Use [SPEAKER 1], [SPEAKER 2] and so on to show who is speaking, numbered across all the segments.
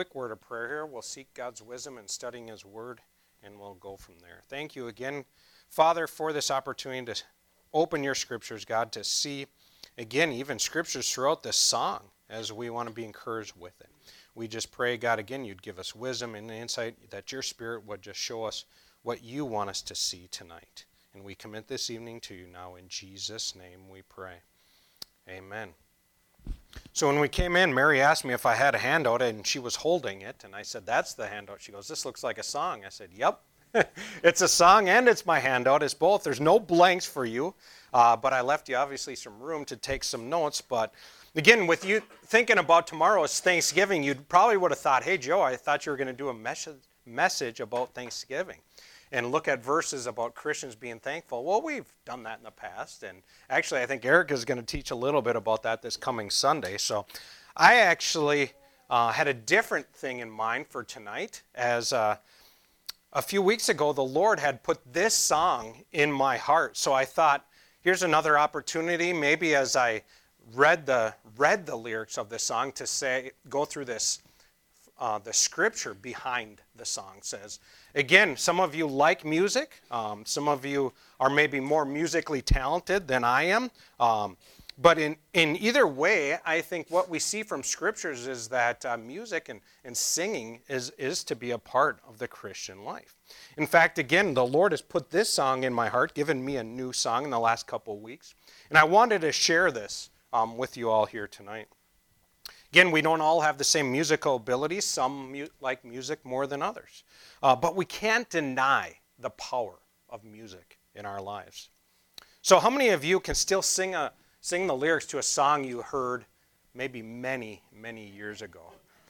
[SPEAKER 1] Quick word of prayer here. We'll seek God's wisdom in studying His Word, and we'll go from there. Thank you again, Father, for this opportunity to open your Scriptures, God, to see, again, even Scriptures throughout this song as we want to be encouraged with it. We just pray, God, again, you'd give us wisdom and insight, that your Spirit would just show us what you want us to see tonight. And we commit this evening to you now. In Jesus' name we pray. Amen. So when we came in, Mary asked me if I had a handout, and she was holding it. And I said, that's the handout. She goes, this looks like a song. I said, yep. It's a song and it's my handout. It's both. There's no blanks for you. But I left you, obviously, some room to take some notes. But again, with you thinking about tomorrow's Thanksgiving, you probably would have thought, hey, Joe, I thought you were going to do a message about Thanksgiving and look at verses about Christians being thankful. Well, we've done that in the past, and actually I think Eric is going to teach a little bit about that this coming Sunday. So I actually had a different thing in mind for tonight, as a few weeks ago the Lord had put this song in my heart. So I thought, here's another opportunity, maybe as I read the lyrics of this song, to go through this. The scripture behind the song says. Again, some of you like music. Some of you are maybe more musically talented than I am. But in either way, I think what we see from scriptures is that music and singing is to be a part of the Christian life. In fact, again, the Lord has put this song in my heart, given me a new song in the last couple of weeks. And I wanted to share this with you all here tonight. Again, we don't all have the same musical abilities. Some like music more than others. But we can't deny the power of music in our lives. So how many of you can still sing the lyrics to a song you heard maybe many, many years ago?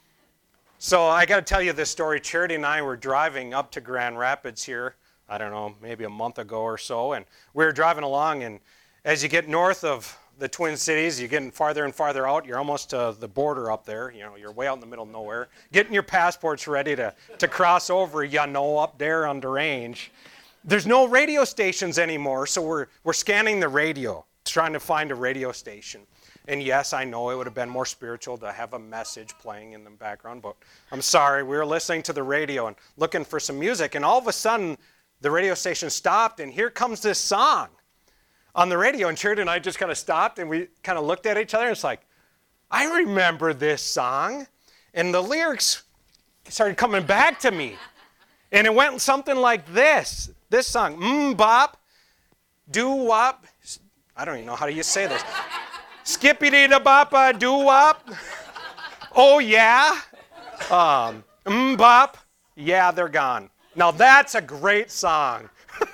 [SPEAKER 1] So I got to tell you this story. Charity and I were driving up to Grand Rapids here, I don't know, maybe a month ago or so. And we were driving along, and as you get north of the Twin Cities, you're getting farther and farther out. You're almost to the border up there. You know, you're way out in the middle of nowhere. Getting your passports ready to cross over, up there on the range. There's no radio stations anymore, so we're scanning the radio, trying to find a radio station. And yes, I know it would have been more spiritual to have a message playing in the background, but I'm sorry. We were listening to the radio and looking for some music, and all of a sudden, the radio station stopped, and here comes this song on the radio, and Charity and I just kind of stopped, and we kind of looked at each other, and it's like, I remember this song. And the lyrics started coming back to me. And it went something like this song, bop, doo-wop. I don't even know how do you say this. Skippity-da-bop, doo-wop. Oh, yeah. Bop. Yeah, they're gone. Now, that's a great song.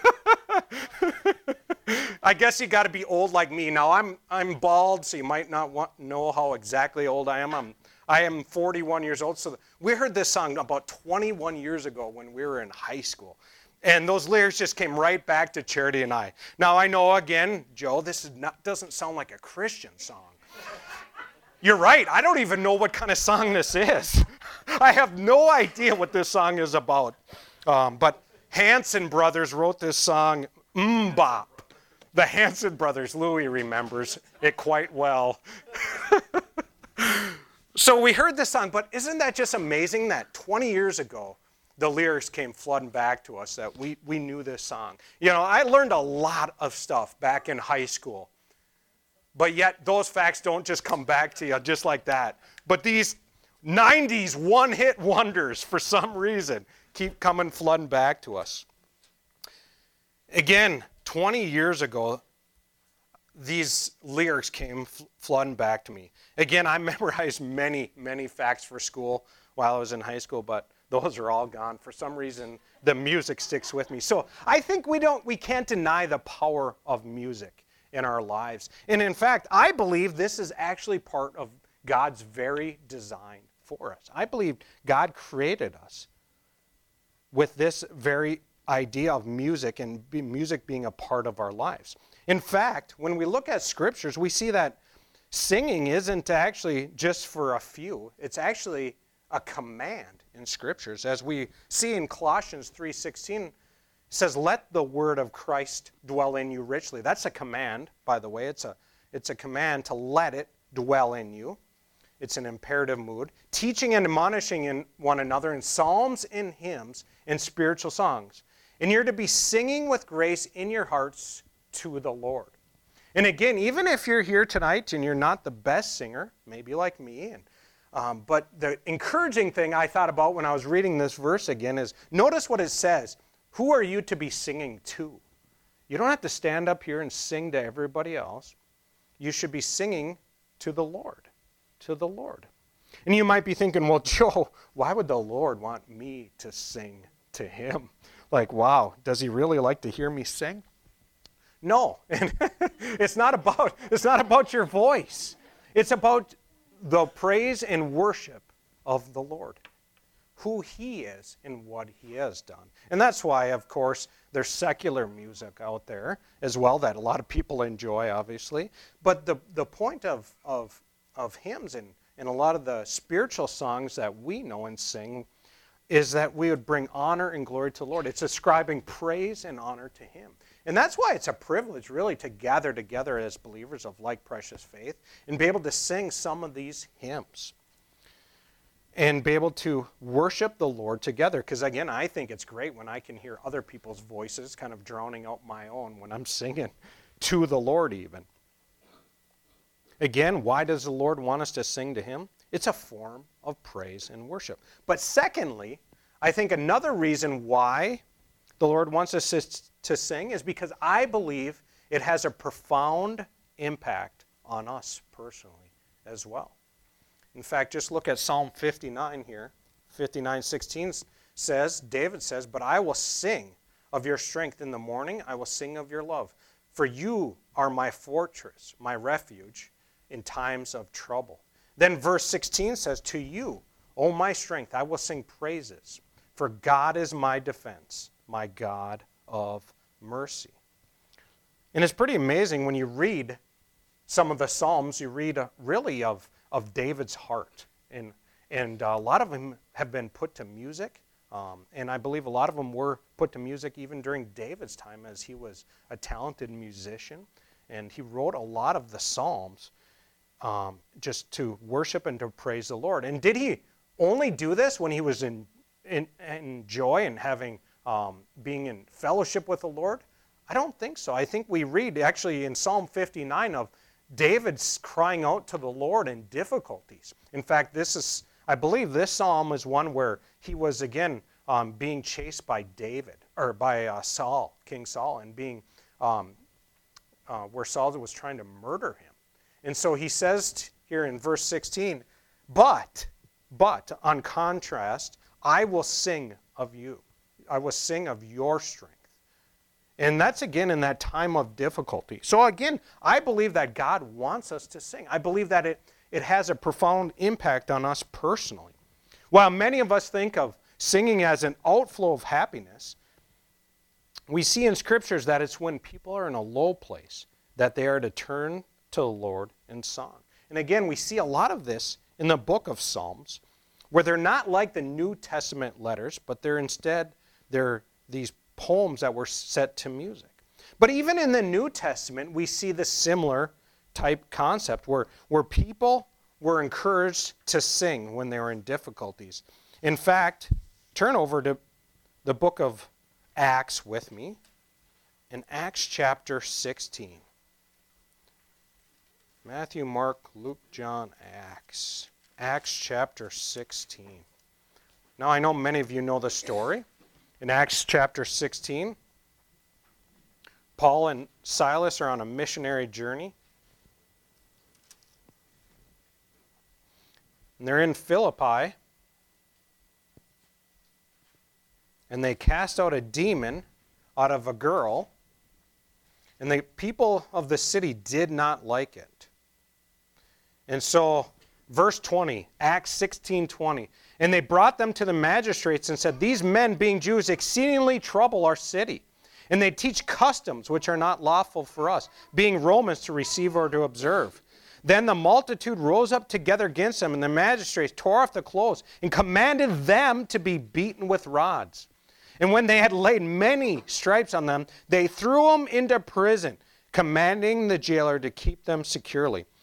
[SPEAKER 1] I guess you got to be old like me. Now, I'm bald, so you might not know how exactly old I am. I am 41 years old. So we heard this song about 21 years ago when we were in high school. And those lyrics just came right back to Charity and I. Now, I know, again, Joe, this doesn't sound like a Christian song. You're right. I don't even know what kind of song this is. I have no idea what this song is about. But Hanson Brothers wrote this song, Bop. The Hanson Brothers, Louis remembers it quite well. So we heard this song, but isn't that just amazing that 20 years ago, the lyrics came flooding back to us, that we knew this song. You know, I learned a lot of stuff back in high school, but yet those facts don't just come back to you just like that. But these 90s one-hit wonders, for some reason, keep coming flooding back to us. Again, 20 years ago, these lyrics came flooding back to me. Again, I memorized many, many facts for school while I was in high school, but those are all gone. For some reason, the music sticks with me. So I think we can't deny the power of music in our lives. And in fact, I believe this is actually part of God's very design for us. I believe God created us with this very idea of music and music being a part of our lives. In fact, when we look at scriptures, we see that singing isn't actually just for a few. It's actually a command in scriptures. As we see in Colossians 3:16, it says, let the word of Christ dwell in you richly. That's a command, by the way. It's a command to let it dwell in you. It's an imperative mood. Teaching and admonishing in one another in psalms and hymns and spiritual songs. And you're to be singing with grace in your hearts to the Lord. And again, even if you're here tonight and you're not the best singer, maybe like me, but the encouraging thing I thought about when I was reading this verse again is, notice what it says. Who are you to be singing to? You don't have to stand up here and sing to everybody else. You should be singing to the Lord, to the Lord. And you might be thinking, well, Joe, why would the Lord want me to sing to him? Like, wow, does he really like to hear me sing? No, and it's not about your voice. It's about the praise and worship of the Lord, who he is and what he has done. And that's why, of course, there's secular music out there as well that a lot of people enjoy, obviously. But the point of hymns and a lot of the spiritual songs that we know and sing is that we would bring honor and glory to the Lord. It's ascribing praise and honor to him. And that's why it's a privilege, really, to gather together as believers of like precious faith and be able to sing some of these hymns and be able to worship the Lord together. Because, again, I think it's great when I can hear other people's voices kind of drowning out my own when I'm singing to the Lord even. Again, why does the Lord want us to sing to him? It's a form of praise and worship. But secondly, I think another reason why the Lord wants us to sing is because I believe it has a profound impact on us personally as well. In fact, just look at Psalm 59 here. 59:16 says, David says, "But I will sing of your strength in the morning. I will sing of your love. For you are my fortress, my refuge in times of trouble." Then verse 16 says, "To you, O my strength, I will sing praises. For God is my defense, my God of mercy." And it's pretty amazing when you read some of the Psalms, you read really of David's heart. And a lot of them have been put to music. And I believe a lot of them were put to music even during David's time, as he was a talented musician. And he wrote a lot of the Psalms just to worship and to praise the Lord. And did he only do this when he was in joy and having being in fellowship with the Lord? I don't think so. I think we read actually in Psalm 59 of David's crying out to the Lord in difficulties. In fact, I believe this psalm is one where he was again being chased by Saul, King Saul, and being where Saul was trying to murder him. And so he says here in verse 16, but on contrast, I will sing of you. I will sing of your strength. And that's again in that time of difficulty. So again, I believe that God wants us to sing. I believe that it has a profound impact on us personally. While many of us think of singing as an outflow of happiness, we see in scriptures that it's when people are in a low place that they are to turn to the Lord in song. And again, we see a lot of this in the book of Psalms, where they're not like the New Testament letters, but they're these poems that were set to music. But even in the New Testament, we see the similar type concept where people were encouraged to sing when they were in difficulties. In fact, turn over to the book of Acts with me, in Acts chapter 16. Matthew, Mark, Luke, John, Acts. Acts chapter 16. Now I know many of you know the story. In Acts chapter 16, Paul and Silas are on a missionary journey. And they're in Philippi. And they cast out a demon out of a girl. And the people of the city did not like it. And so, verse 20, Acts 16:20. "And they brought them to the magistrates and said, These men, being Jews, exceedingly trouble our city. And they teach customs which are not lawful for us, being Romans, to receive or to observe. Then the multitude rose up together against them, and the magistrates tore off the clothes and commanded them to be beaten with rods. And when they had laid many stripes on them, they threw them into prison, commanding the jailer to keep them securely.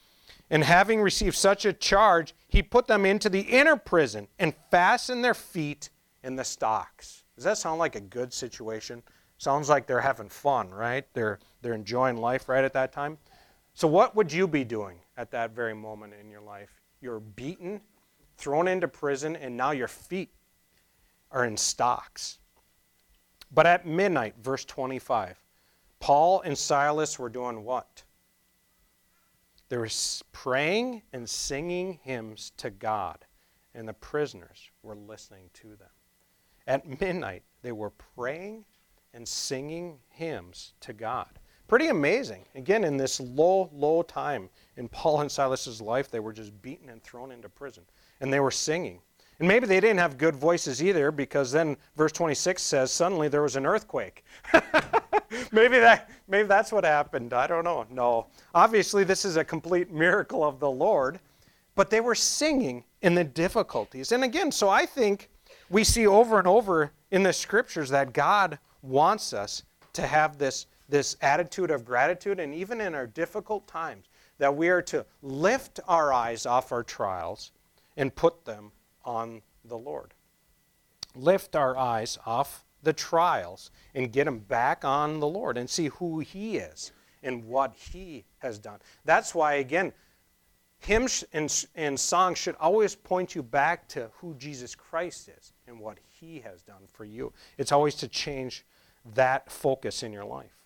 [SPEAKER 1] And having received such a charge, he put them into the inner prison and fastened their feet in the stocks. Does that sound like a good situation? Sounds like they're having fun, right? They're enjoying life right at that time. So what would you be doing at that very moment in your life? You're beaten, thrown into prison, and now your feet are in stocks. But at midnight, verse 25, Paul and Silas were doing what? They were praying and singing hymns to God, and the prisoners were listening to them. At midnight, they were praying and singing hymns to God. Pretty amazing. Again, in this low time in Paul and Silas's life, they were just beaten and thrown into prison, and they were singing. And maybe they didn't have good voices either, because then verse 26 says suddenly there was an earthquake. maybe that's what happened. I don't know. No. Obviously, this is a complete miracle of the Lord, but they were singing in the difficulties. And again, so I think we see over and over in the scriptures that God wants us to have this attitude of gratitude, and even in our difficult times, that we are to lift our eyes off our trials and put them on the Lord. Lift our eyes off the trials and get them back on the Lord and see who He is and what He has done. That's why, again, hymns and songs should always point you back to who Jesus Christ is and what He has done for you. It's always to change that focus in your life.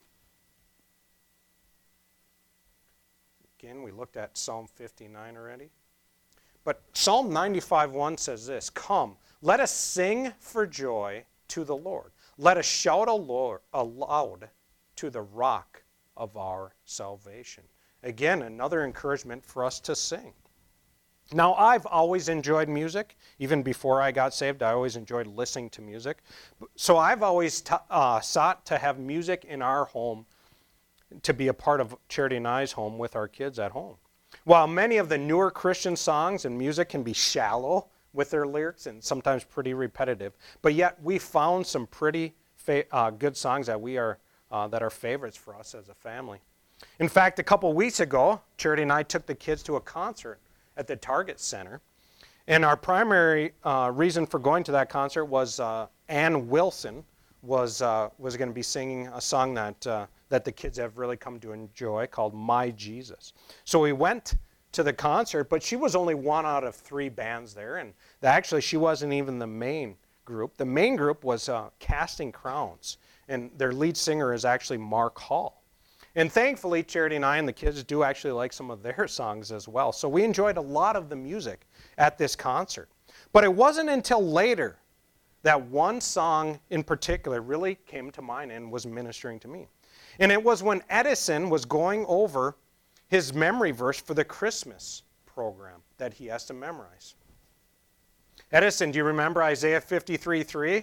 [SPEAKER 1] Again, we looked at Psalm 59 already. But Psalm 95:1 says this, "Come, let us sing for joy to the Lord. Let us shout aloud to the rock of our salvation." Again, another encouragement for us to sing. Now, I've always enjoyed music. Even before I got saved, I always enjoyed listening to music. So I've always sought to have music in our home, to be a part of Charity and I's home with our kids at home. While many of the newer Christian songs and music can be shallow with their lyrics and sometimes pretty repetitive, but yet we found some pretty good songs that are favorites for us as a family. In fact, a couple weeks ago, Charity and I took the kids to a concert at the Target Center, and our primary reason for going to that concert was Ann Wilson was going to be singing a song that the kids have really come to enjoy called My Jesus. So we went to the concert, but she was only one out of 3 bands there, and actually she wasn't even the main group. The main group was Casting Crowns, and their lead singer is actually Mark Hall. And thankfully, Charity and I and the kids do actually like some of their songs as well. So we enjoyed a lot of the music at this concert. But it wasn't until later that one song in particular really came to mind and was ministering to me. And it was when Edison was going over his memory verse for the Christmas program that he has to memorize. Edison, do you remember Isaiah 53:3?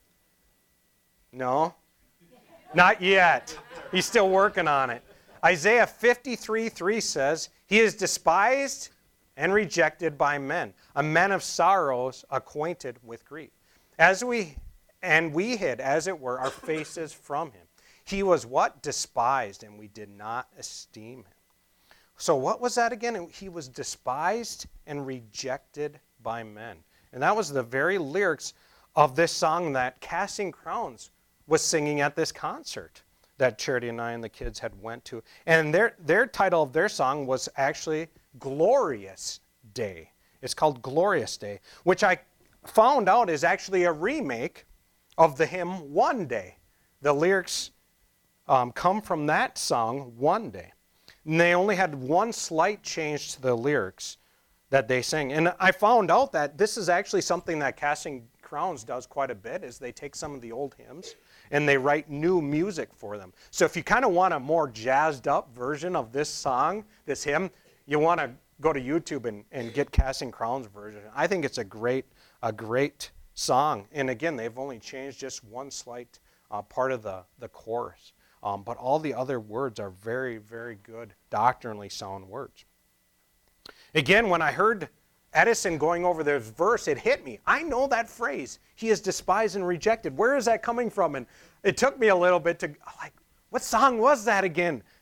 [SPEAKER 1] No? Not yet. He's still working on it. Isaiah 53:3 says, "He is despised and rejected by men, a man of sorrows, acquainted with grief. We hid, as it were, our faces from him. He was" what? "Despised, and we did not esteem him." So what was that again? He was despised and rejected by men. And that was the very lyrics of this song that Casting Crowns was singing at this concert that Charity and I and the kids had went to. And their title of their song was actually Glorious Day. It's called Glorious Day, which I found out is actually a remake of the hymn One Day. The lyrics come from that song, One Day. And they only had one slight change to the lyrics that they sang. And I found out that this is actually something that Casting Crowns does quite a bit, is they take some of the old hymns and they write new music for them. So if you kind of want a more jazzed up version of this song, this hymn, you want to go to YouTube and get Casting Crowns' version. I think it's a great song. And again, they've only changed just one slight part of the chorus. But all the other words are very, very good, doctrinally sound words. Again, when I heard Edison going over this verse, it hit me. I know that phrase, "He is despised and rejected." Where is that coming from? And it took me a little bit to, what song was that again?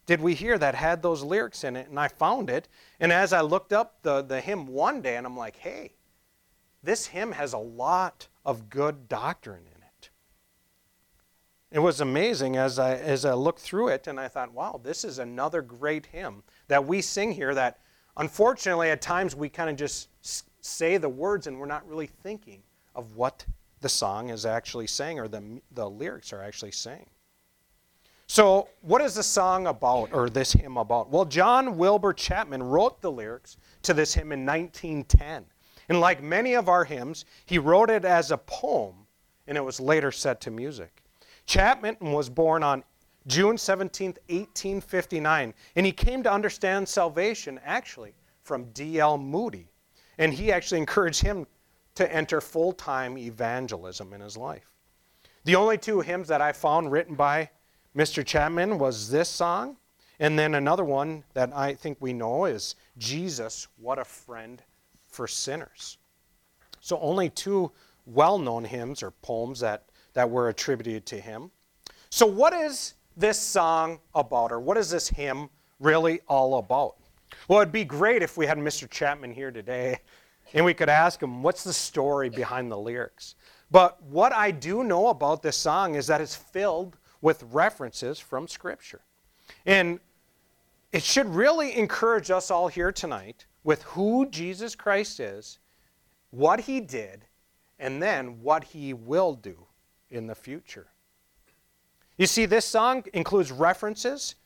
[SPEAKER 1] did we hear that had those lyrics in it? And I found it. And as I looked up the hymn one day, and I'm like, hey, this hymn has a lot of good doctrine in it. It was amazing as I looked through it, and I thought, wow, this is another great hymn that we sing here that unfortunately at times we kind of just say the words and we're not really thinking of what the song is actually saying or the lyrics are actually saying. So what is the song about, or this hymn about? Well, John Wilbur Chapman wrote the lyrics to this hymn in 1910. And like many of our hymns, he wrote it as a poem, and it was later set to music. Chapman was born on June 17th, 1859, and he came to understand salvation actually from D.L. Moody. And he actually encouraged him to enter full-time evangelism in his life. The only two hymns that I found written by Mr. Chapman was this song, and then another one that I think we know is Jesus, What a Friend for Sinners. So only two well-known hymns or poems that were attributed to him. So what is this song about, or what is this hymn really all about? Well, it'd be great if we had Mr. Chapman here today and we could ask him, what's the story behind the lyrics? But what I do know about this song is that it's filled with references from Scripture. And it should really encourage us all here tonight with who Jesus Christ is, what he did, and then what he will do in the future. You see, this song includes references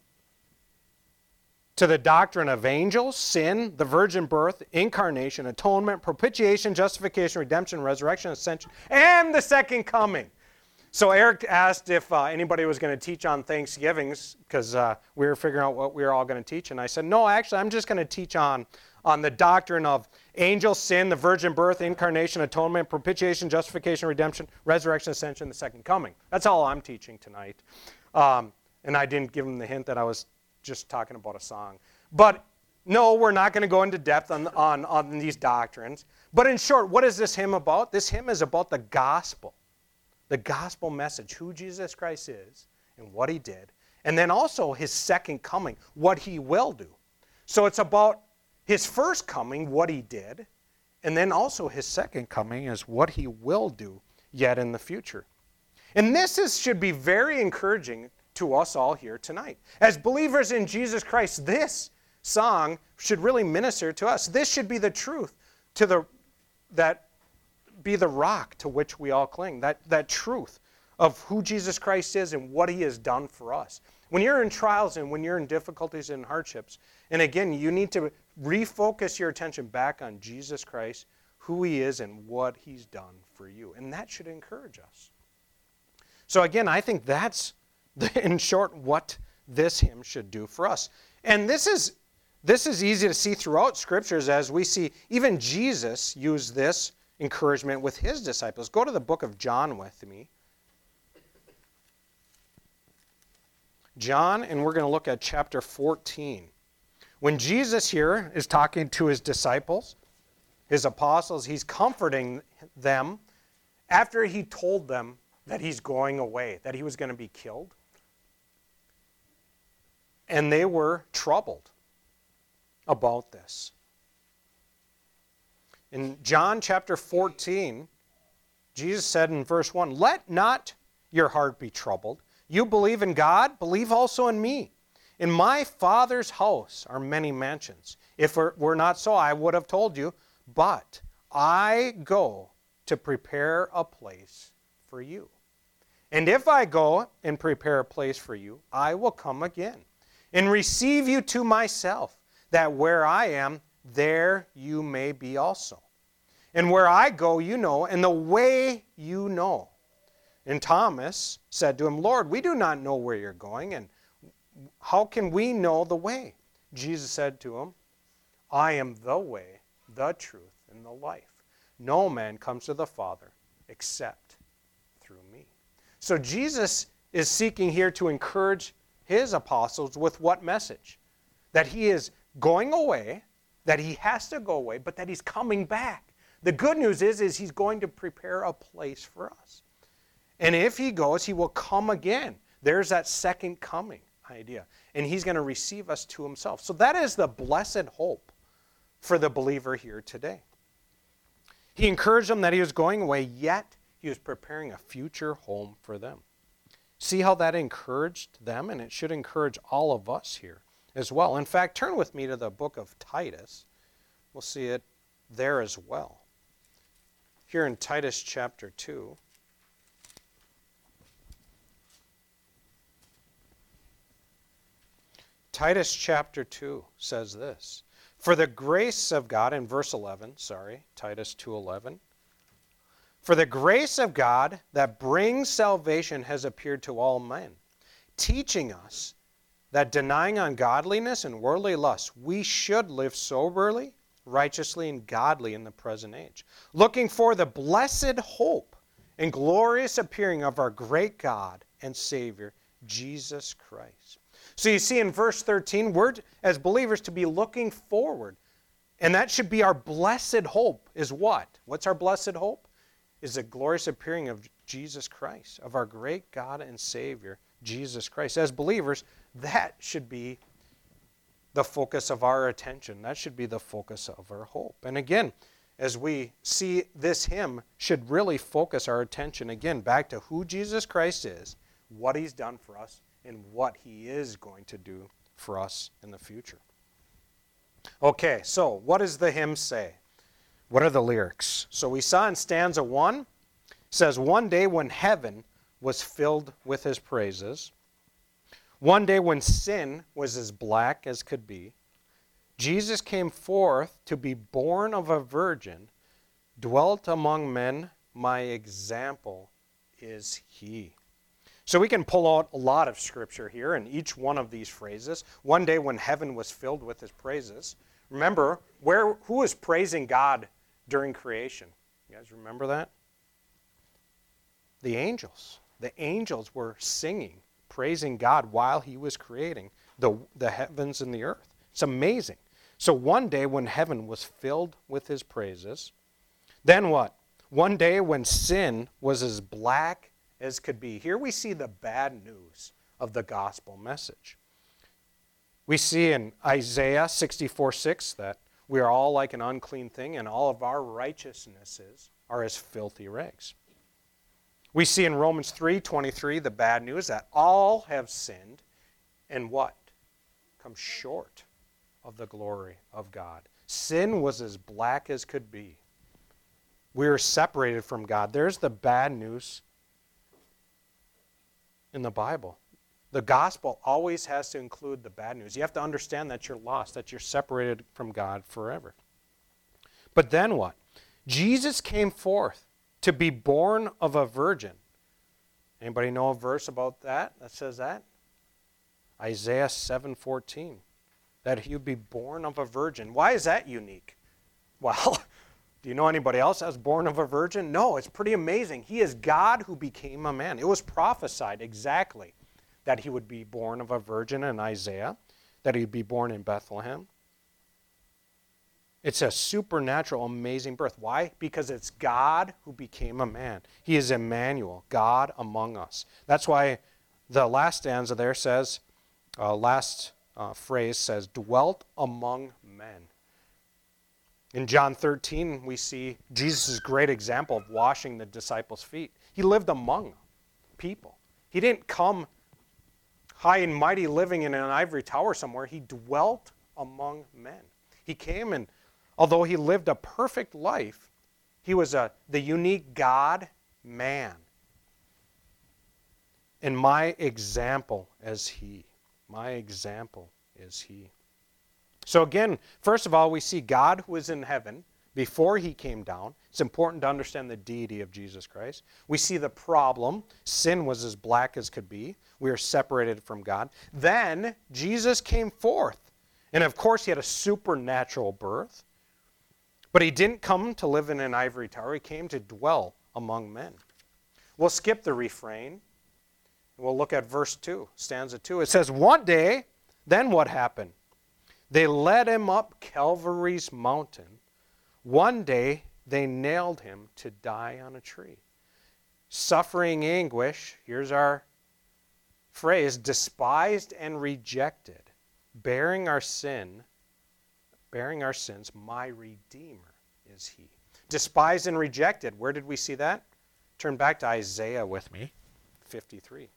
[SPEAKER 1] to the doctrine of angels, sin, the virgin birth, incarnation, atonement, propitiation, justification, redemption, resurrection, ascension, and the second coming. So Eric asked if anybody was going to teach on Thanksgivings because we were figuring out what we were all going to teach. And I said, no, actually, I'm just going to teach on the doctrine of angels, sin, the virgin birth, incarnation, atonement, propitiation, justification, redemption, resurrection, ascension, the second coming. That's all I'm teaching tonight. And I didn't give him the hint that I was just talking about a song. But no, we're not going to go into depth on these doctrines. But in short, what is this hymn about? This hymn is about the gospel message, who Jesus Christ is and what he did. And then also his second coming, what he will do. So it's about his first coming, what he did, and then also his second coming is what he will do yet in the future. And this should be very encouraging to us all here tonight. As believers in Jesus Christ, this song should really minister to us. This should be the truth that be the rock to which we all cling, that truth of who Jesus Christ is and what he has done for us. When you're in trials and when you're in difficulties and hardships, and again, you need to refocus your attention back on Jesus Christ, who he is and what he's done for you. And that should encourage us. So again, I think that's, in short, what this hymn should do for us. And this is easy to see throughout Scriptures as we see even Jesus use this encouragement with his disciples. Go to the book of John with me. John, and we're going to look at chapter 14. When Jesus here is talking to his disciples, his apostles, he's comforting them after he told them that he's going away, that he was going to be killed. And they were troubled about this. In John chapter 14, Jesus said in verse 1, "Let not your heart be troubled. You believe in God, believe also in me. In my Father's house are many mansions. If it were not so, I would have told you, but I go to prepare a place for you. And if I go and prepare a place for you, I will come again and receive you to myself, that where I am, there you may be also. And where I go, you know, and the way you know." And Thomas said to him, "Lord, we do not know where you're going, and how can we know the way?" Jesus said to him, "I am the way, the truth, and the life. No man comes to the Father except through me." So Jesus is seeking here to encourage his apostles with what message? That he is going away, that he has to go away, but that he's coming back. The good news is he's going to prepare a place for us. And if he goes, he will come again. There's that second coming, idea. And he's going to receive us to himself. So that is the blessed hope for the believer here today. He encouraged them that he was going away, yet he was preparing a future home for them. See how that encouraged them, and it should encourage all of us here as well. In fact, turn with me to the book of Titus. We'll see it there as well. Here in Titus chapter 2. Titus chapter 2 says this. For the grace of God, in verse 11, Titus 2:11. For the grace of God that brings salvation has appeared to all men, teaching us that denying ungodliness and worldly lust, we should live soberly, righteously, and godly in the present age, looking for the blessed hope and glorious appearing of our great God and Savior, Jesus Christ. So you see in verse 13, we're, as believers, to be looking forward. And that should be our blessed hope is what? What's our blessed hope? Is the glorious appearing of Jesus Christ, of our great God and Savior, Jesus Christ. As believers, that should be the focus of our attention. That should be the focus of our hope. And again, as we see this hymn, should really focus our attention again back to who Jesus Christ is, what he's done for us, and what he is going to do for us in the future. Okay, so what does the hymn say? What are the lyrics? So we saw in stanza 1, it says, one day when heaven was filled with his praises, one day when sin was as black as could be, Jesus came forth to be born of a virgin, dwelt among men, my example is he. So we can pull out a lot of scripture here in each one of these phrases. One day when heaven was filled with his praises. Remember, who was praising God during creation? You guys remember that? The angels. The angels were singing, praising God while he was creating the heavens and the earth. It's amazing. So one day when heaven was filled with his praises, then what? One day when sin was as black as could be. Here we see the bad news of the gospel message. We see in Isaiah 64:6 that we are all like an unclean thing and all of our righteousnesses are as filthy rags. We see in Romans 3:23 the bad news that all have sinned and what? Come short of the glory of God. Sin was as black as could be. We were separated from God. There's the bad news in the Bible. The gospel always has to include the bad news. You have to understand that you're lost, that you're separated from God forever. But then what? Jesus came forth to be born of a virgin. Anybody know a verse about that says that? Isaiah 7:14. That he would be born of a virgin. Why is that unique? Well, do you know anybody else that was born of a virgin? No, it's pretty amazing. He is God who became a man. It was prophesied exactly that he would be born of a virgin in Isaiah, that he would be born in Bethlehem. It's a supernatural, amazing birth. Why? Because it's God who became a man. He is Emmanuel, God among us. That's why the last stanza there says, phrase says, dwelt among men. In John 13, we see Jesus' great example of washing the disciples' feet. He lived among people. He didn't come high and mighty living in an ivory tower somewhere. He dwelt among men. He came and although he lived a perfect life, he was the unique God-man. And my example is he. My example is he. So again, first of all, we see God who is in heaven before he came down. It's important to understand the deity of Jesus Christ. We see the problem. Sin was as black as could be. We are separated from God. Then Jesus came forth. And of course, he had a supernatural birth. But he didn't come to live in an ivory tower. He came to dwell among men. We'll skip the refrain. We'll look at verse 2, stanza 2. It says, one day, then what happened? They led him up Calvary's mountain. One day, they nailed him to die on a tree. Suffering anguish, here's our phrase, despised and rejected, bearing our sins, my Redeemer is he. Despised and rejected. Where did we see that? Turn back to Isaiah with me, 53.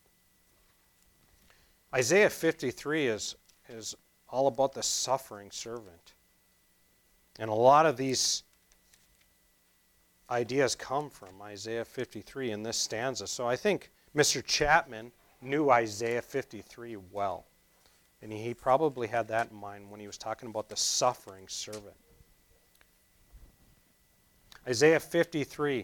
[SPEAKER 1] Isaiah 53 is all about the suffering servant. And a lot of these ideas come from Isaiah 53 in this stanza. So I think Mr. Chapman knew Isaiah 53 well. And he probably had that in mind when he was talking about the suffering servant. Isaiah 53.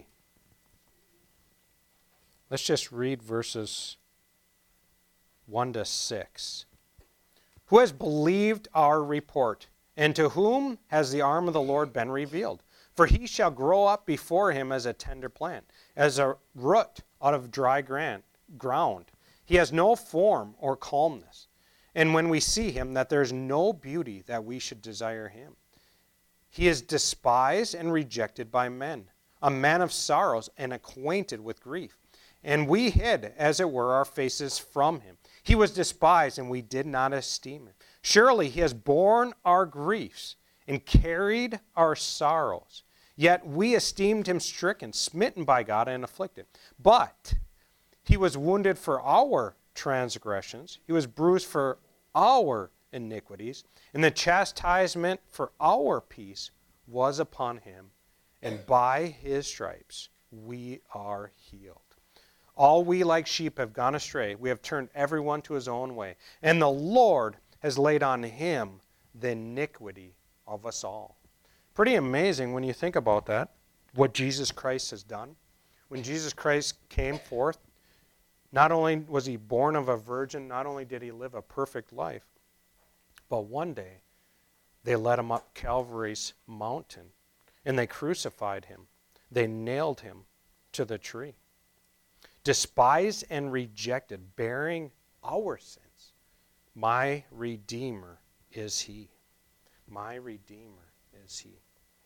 [SPEAKER 1] Let's just read verses 1 to 6. Who has believed our report, and to whom has the arm of the Lord been revealed? For he shall grow up before him as a tender plant, as a root out of dry ground. He has no form or calmness. And when we see him, that there is no beauty that we should desire him. He is despised and rejected by men, a man of sorrows and acquainted with grief. And we hid, as it were, our faces from him. He was despised, and we did not esteem him. Surely he has borne our griefs and carried our sorrows. Yet we esteemed him stricken, smitten by God, and afflicted. But he was wounded for our transgressions. He was bruised for our iniquities. And the chastisement for our peace was upon him. And by his stripes we are healed. All we like sheep have gone astray. We have turned everyone to his own way. And the Lord has laid on him the iniquity of us all. Pretty amazing when you think about that, what Jesus Christ has done. When Jesus Christ came forth, not only was he born of a virgin, not only did he live a perfect life, but one day they led him up Calvary's mountain and they crucified him. They nailed him to the tree. Despised and rejected, bearing our sins. My Redeemer is he. My Redeemer is he.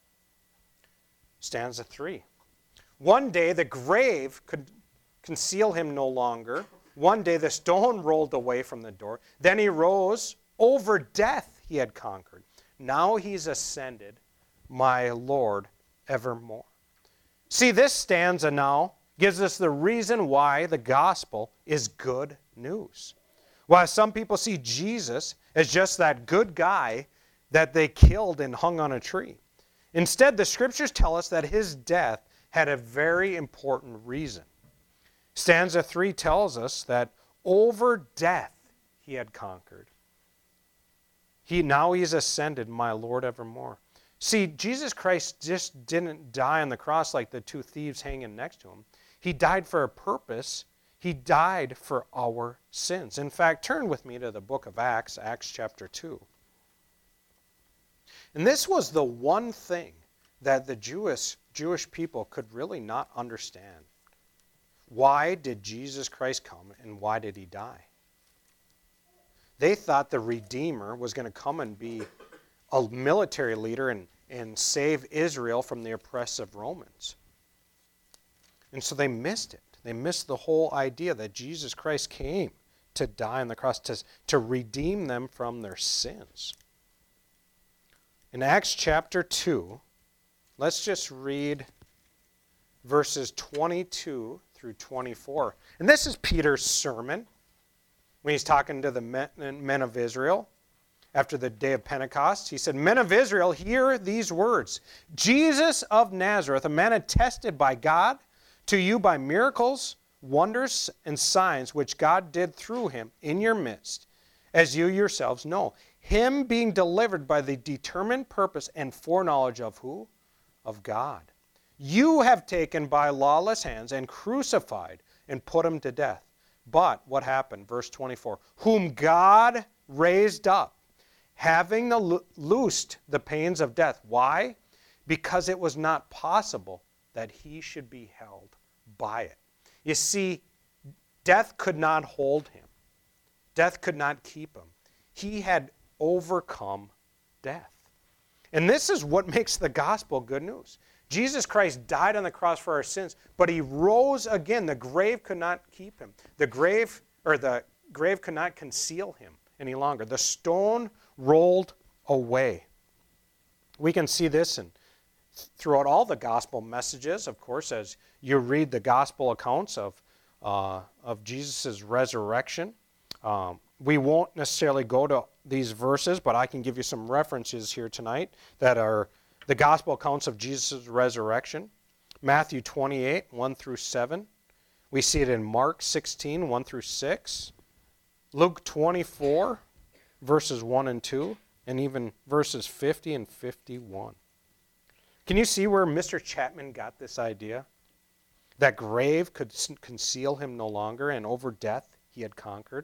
[SPEAKER 1] Stanza 3. One day the grave could conceal him no longer. One day the stone rolled away from the door. Then he rose. Over death he had conquered. Now he's ascended, my Lord evermore. See, this stanza now gives us the reason why the gospel is good news. While some people see Jesus as just that good guy that they killed and hung on a tree. Instead, the scriptures tell us that his death had a very important reason. Stanza 3 tells us that over death he had conquered. Now he's ascended, my Lord evermore. See, Jesus Christ just didn't die on the cross like the two thieves hanging next to him. He died for a purpose. He died for our sins. In fact, turn with me to the book of Acts, Acts chapter 2. And this was the one thing that the Jewish people could really not understand. Why did Jesus Christ come and why did he die? They thought the Redeemer was going to come and be a military leader and save Israel from the oppressive Romans. And so they missed it. They missed the whole idea that Jesus Christ came to die on the cross, to redeem them from their sins. In Acts chapter 2, let's just read verses 22 through 24. And this is Peter's sermon when he's talking to the men of Israel after the day of Pentecost. He said, "Men of Israel, hear these words. Jesus of Nazareth, a man attested by God to you by miracles, wonders, and signs which God did through him in your midst, as you yourselves know. Him being delivered by the determined purpose and foreknowledge of who? Of God. You have taken by lawless hands and crucified and put him to death. But what happened? Verse 24. Whom God raised up, having loosed the pains of death. Why? Because it was not possible that he should be held by it. You see, death could not hold him. Death could not keep him. He had overcome death. And this is what makes the gospel good news. Jesus Christ died on the cross for our sins, but he rose again. The grave could not keep him. The grave, or the grave could not conceal him any longer. The stone rolled away. We can see this throughout all the gospel messages, of course, as you read the gospel accounts of Jesus' resurrection. We won't necessarily go to these verses, but I can give you some references here tonight that are the gospel accounts of Jesus' resurrection. Matthew 28, 1 through 7. We see it in Mark 16, 1 through 6. Luke 24, verses 1 and 2, and even verses 50 and 51. Can you see where Mr. Chapman got this idea? That grave could conceal him no longer, and over death he had conquered.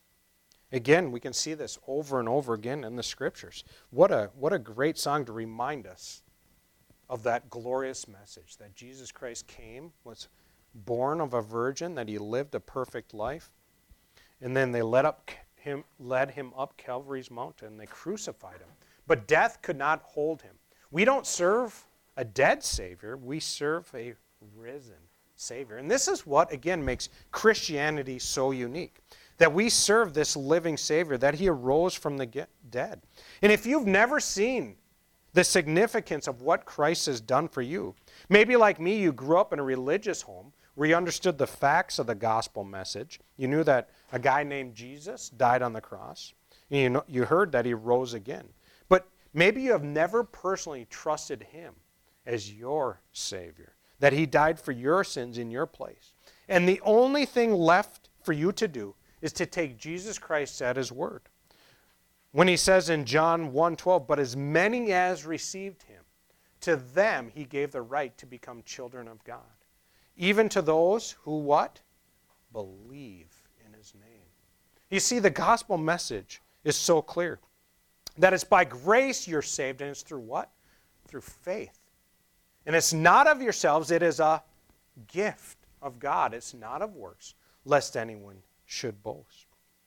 [SPEAKER 1] Again, we can see this over and over again in the Scriptures. What a great song to remind us of that glorious message, that Jesus Christ came, was born of a virgin, that he lived a perfect life, and then they led him up Calvary's mountain. They crucified him. But death could not hold him. We don't serve a dead Savior. We serve a risen Savior. And this is what, again, makes Christianity so unique. That we serve this living Savior, that he arose from the dead. And if you've never seen the significance of what Christ has done for you, maybe like me, you grew up in a religious home where you understood the facts of the gospel message. You knew that a guy named Jesus died on the cross. And you heard that he rose again. But maybe you have never personally trusted him as your Savior, that he died for your sins in your place. And the only thing left for you to do is to take Jesus Christ at his word. When he says in John 1:12, but as many as received him, to them he gave the right to become children of God. Even to those who what? Believe in his name. You see, the gospel message is so clear. That it's by grace you're saved, and it's through what? Through faith. And it's not of yourselves, it is a gift of God. It's not of works, lest anyone should boast.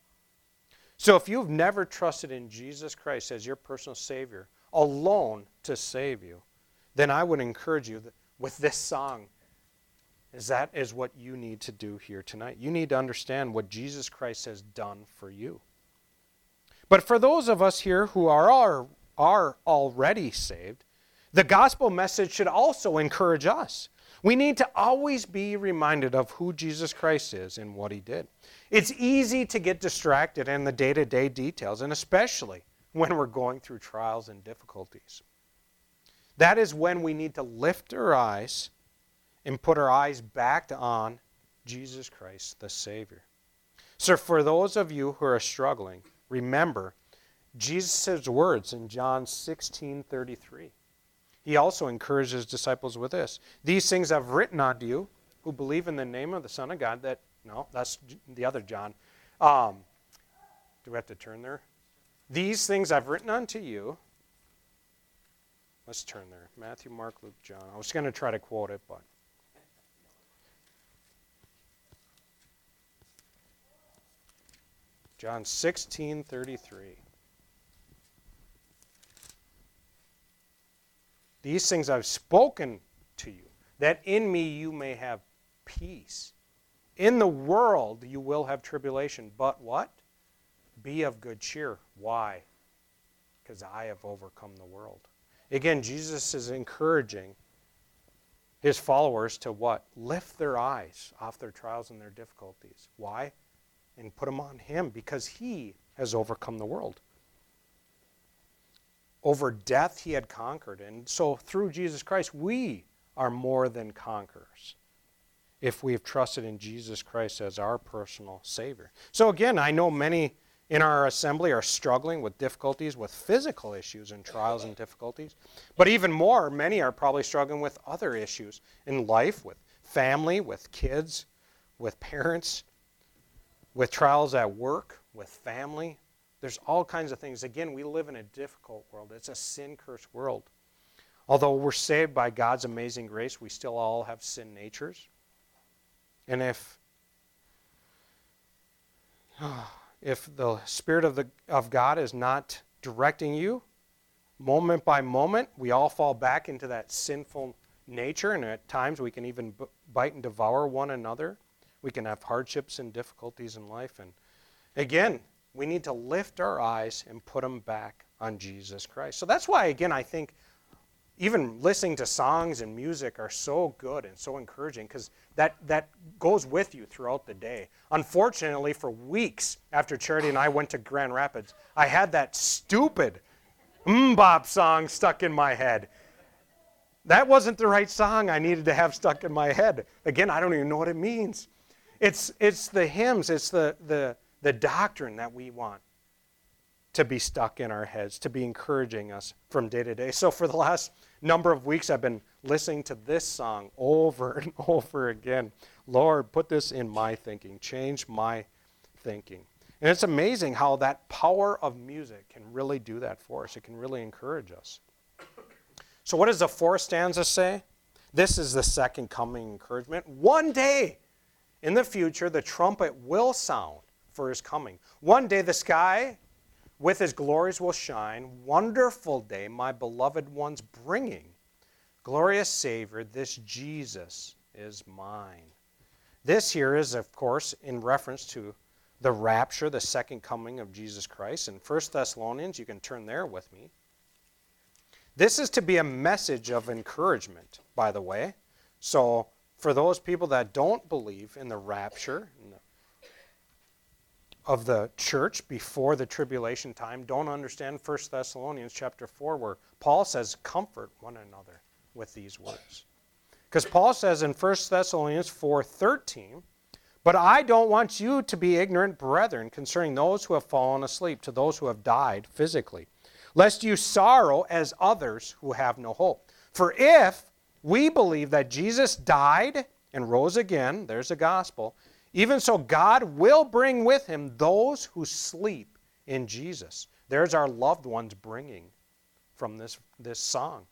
[SPEAKER 1] So if you've never trusted in Jesus Christ as your personal Savior, alone to save you, then I would encourage you that with this song, that is what you need to do here tonight. You need to understand what Jesus Christ has done for you. But for those of us here who are already saved, the gospel message should also encourage us. We need to always be reminded of who Jesus Christ is and what he did. It's easy to get distracted in the day-to-day details, and especially when we're going through trials and difficulties. That is when we need to lift our eyes and put our eyes back on Jesus Christ, the Savior. So for those of you who are struggling, remember Jesus' words in John 16:33. He also encouraged his disciples with this. These things I've written unto you who believe in the name of the Son of God. That's the other John. Do we have to turn there? These things I've written unto you. Let's turn there. Matthew, Mark, Luke, John. I was going to try to quote it, but. John 16:33. These things I've spoken to you, that in me you may have peace. In the world you will have tribulation, but what? Be of good cheer. Why? Because I have overcome the world. Again, Jesus is encouraging his followers to what? Lift their eyes off their trials and their difficulties. Why? And put them on him, because he has overcome the world. Over death he had conquered. And so through Jesus Christ, we are more than conquerors if we have trusted in Jesus Christ as our personal Savior. So again, I know many in our assembly are struggling with difficulties, with physical issues and trials and difficulties. But even more, many are probably struggling with other issues in life, with family, with kids, with parents, with trials at work, with family. There's all kinds of things. Again, we live in a difficult world. It's a sin-cursed world. Although we're saved by God's amazing grace, we still all have sin natures. And if the Spirit of God is not directing you, moment by moment, we all fall back into that sinful nature, and at times we can even bite and devour one another. We can have hardships and difficulties in life, and Again, we need to lift our eyes and put them back on Jesus Christ. So that's why, again, I think even listening to songs and music are so good and so encouraging, because that goes with you throughout the day. Unfortunately, for weeks after Charity and I went to Grand Rapids, I had that stupid MMMBop song stuck in my head. That wasn't the right song I needed to have stuck in my head. Again, I don't even know what it means. It's the hymns, it's the doctrine that we want to be stuck in our heads, to be encouraging us from day to day. So for the last number of weeks, I've been listening to this song over and over again. Lord, put this in my thinking. Change my thinking. And it's amazing how that power of music can really do that for us. It can really encourage us. So what does the fourth stanza say? This is the second coming encouragement. One day in the future, the trumpet will sound for his coming. One day the sky with his glories will shine. Wonderful day, my beloved one's bringing. Glorious Savior, this Jesus is mine. This here is, of course, in reference to the rapture, the second coming of Jesus Christ. In 1 Thessalonians, you can turn there with me. This is to be a message of encouragement, by the way. So for those people that don't believe in the rapture of the church before the tribulation time, don't understand 1 Thessalonians chapter 4, where Paul says, comfort one another with these words. Because Paul says in 1 Thessalonians 4:13, but I don't want you to be ignorant, brethren, concerning those who have fallen asleep, to those who have died physically, lest you sorrow as others who have no hope. For if we believe that Jesus died and rose again, there's the gospel, even so God will bring with him those who sleep in Jesus. There's our loved ones bringing from this song.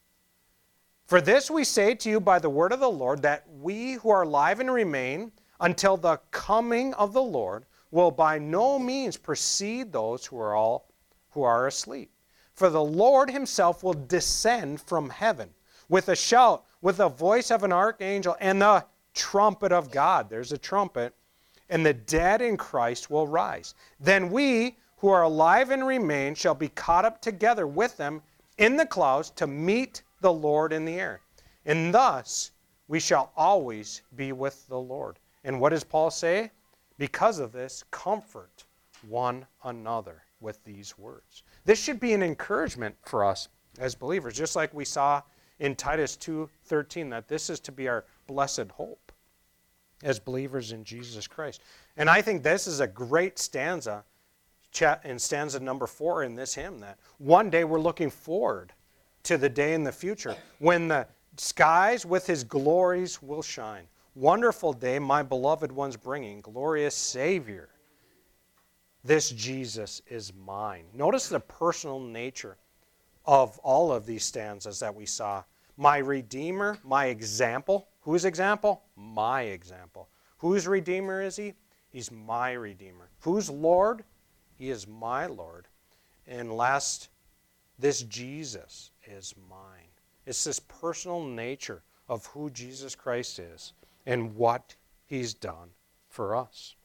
[SPEAKER 1] For this we say to you by the word of the Lord, that we who are alive and remain until the coming of the Lord will by no means precede those who are asleep. For the Lord himself will descend from heaven with a shout, with the voice of an archangel, and the trumpet of God. There's a trumpet. And the dead in Christ will rise. Then we who are alive and remain shall be caught up together with them in the clouds to meet the Lord in the air. And thus we shall always be with the Lord. And what does Paul say? Because of this, comfort one another with these words. This should be an encouragement for us as believers, just like we saw in Titus 2:13, that this is to be our blessed hope as believers in Jesus Christ. And I think this is a great stanza, in stanza number 4 in this hymn, that one day we're looking forward to the day in the future when the skies with his glories will shine. Wonderful day, my beloved one's bringing. Glorious Savior, this Jesus is mine. Notice the personal nature of all of these stanzas that we saw. My Redeemer, my example. Whose example? My example. Whose Redeemer is he? He's my Redeemer. Whose Lord? He is my Lord. And last, this Jesus is mine. It's this personal nature of who Jesus Christ is and what he's done for us.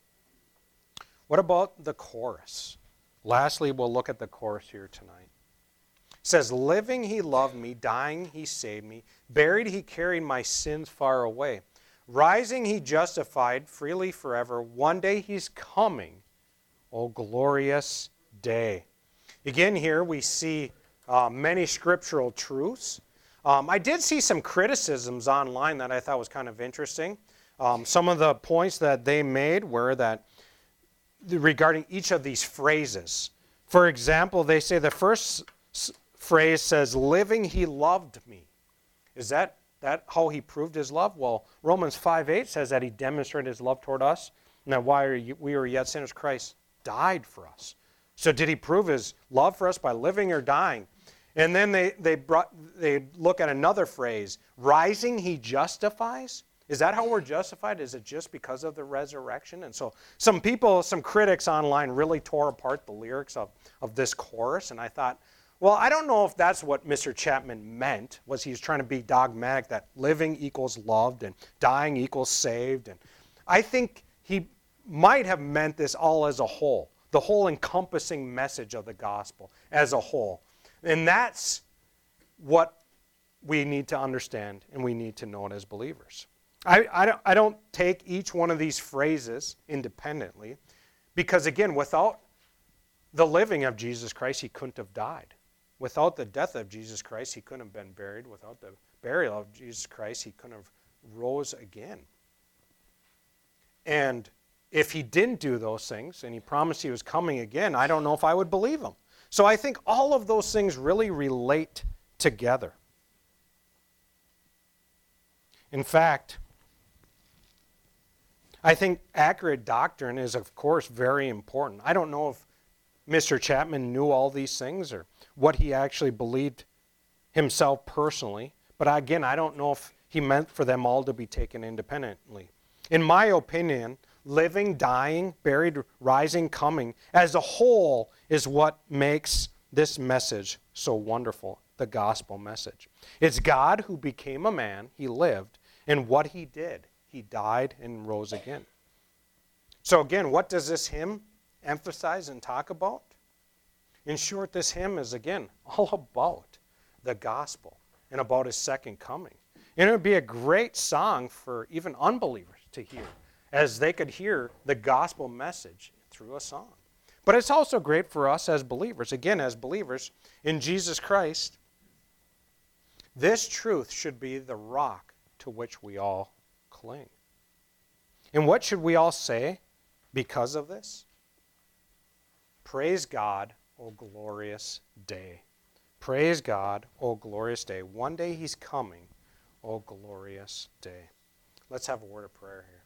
[SPEAKER 1] What about the chorus? Lastly, we'll look at the chorus here tonight. It says, living he loved me, dying he saved me, buried he carried my sins far away, rising he justified freely forever, one day he's coming, O glorious day. Again here we see many scriptural truths. I did see some criticisms online that I thought was kind of interesting. Some of the points that they made were that regarding each of these phrases. For example, they say the first phrase says, living he loved me. Is that how he proved his love? Well, Romans 5:8 says that he demonstrated his love toward us, and that while we were yet sinners, Christ died for us. So did he prove his love for us by living or dying? And then they look at another phrase, rising he justifies. Is that how we're justified? Is it just because of the resurrection? And so some critics online really tore apart the lyrics of this chorus, and I thought, well, I don't know if that's what Mr. Chapman meant. Was he was trying to be dogmatic that living equals loved and dying equals saved? And I think he might have meant this all as a whole, the whole encompassing message of the gospel as a whole. And that's what we need to understand and we need to know it as believers. I don't take each one of these phrases independently because, again, without the living of Jesus Christ, he couldn't have died. Without the death of Jesus Christ, he couldn't have been buried. Without the burial of Jesus Christ, he couldn't have rose again. And if he didn't do those things and he promised he was coming again, I don't know if I would believe him. So I think all of those things really relate together. In fact, I think accurate doctrine is, of course, very important. I don't know if Mr. Chapman knew all these things or what he actually believed himself personally, but again, I don't know if he meant for them all to be taken independently. In my opinion, living, dying, buried, rising, coming, as a whole is what makes this message so wonderful, the gospel message. It's God who became a man, he lived, and what he did, he died and rose again. So again, what does this hymn emphasize and talk about? In short, this hymn is, again, all about the gospel and about his second coming. And it would be a great song for even unbelievers to hear, as they could hear the gospel message through a song. But it's also great for us as believers. Again, as believers in Jesus Christ, this truth should be the rock to which we all cling. And what should we all say because of this? Praise God, O glorious day. Praise God, O glorious day. One day he's coming, O glorious day. Let's have a word of prayer here.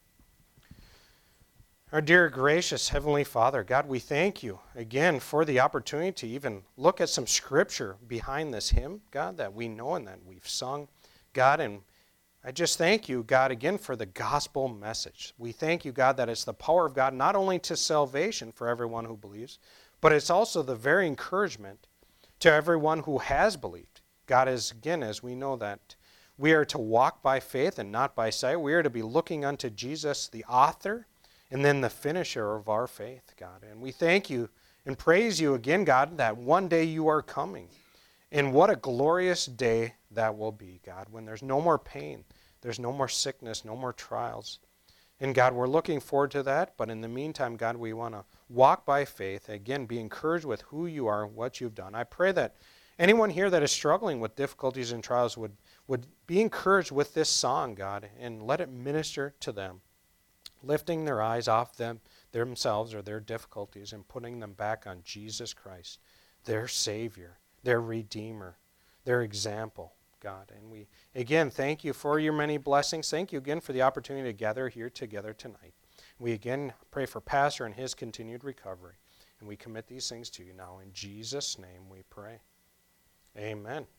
[SPEAKER 1] Our dear, gracious Heavenly Father, God, we thank you again for the opportunity to even look at some scripture behind this hymn, God, that we know and that we've sung. God, and I just thank you, God, again for the gospel message. We thank you, God, that it's the power of God not only to salvation for everyone who believes, but it's also the very encouragement to everyone who has believed. God, is again, as we know that we are to walk by faith and not by sight, we are to be looking unto Jesus, the author and then the finisher of our faith, God. And we thank you and praise you again, God, that one day you are coming. And what a glorious day that will be, God, when there's no more pain, there's no more sickness, no more trials. And God, we're looking forward to that. But in the meantime, God, we want to walk by faith. Again, be encouraged with who you are, what you've done. I pray that anyone here that is struggling with difficulties and trials would be encouraged with this song, God, and let it minister to them, lifting their eyes off themselves or their difficulties and putting them back on Jesus Christ, their Savior, their Redeemer, their example, God. And we, again, thank you for your many blessings. Thank you again for the opportunity to gather here together tonight. We again pray for Pastor and his continued recovery. And we commit these things to you now. In Jesus' name we pray. Amen.